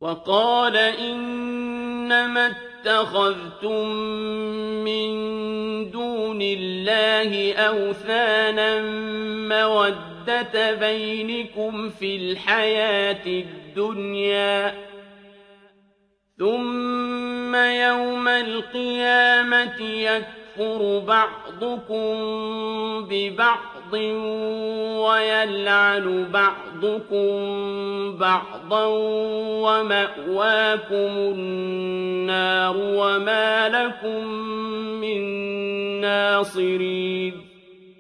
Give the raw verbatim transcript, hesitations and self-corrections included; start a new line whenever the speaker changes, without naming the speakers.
وقال إنما اتخذتم من دون الله أوثانا مودة بينكم في الحياة الدنيا ثم يوم القيامة يكفر بعضكم ببعض ويلعن بعضكم بعضا ومأواكم النار وما لكم من ناصرين